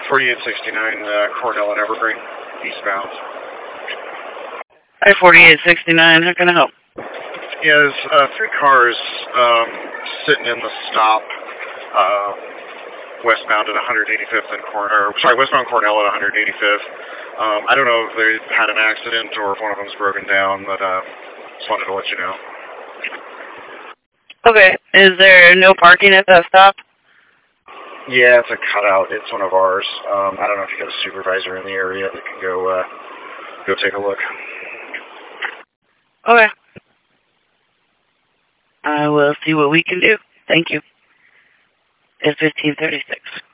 4869 Cornell and Evergreen, eastbound. I-4869, how can I help? Yeah, there's 3 cars sitting in the stop westbound at 185th and westbound Cornell at 185th. I don't know if they had an accident or if one of them's broken down, but just wanted to let you know. Okay, is there no parking at that stop? Yeah, it's a cutout. It's one of ours. I don't know if you got a supervisor in the area that can go take a look. Okay. I will see what we can do. Thank you. It's 1536.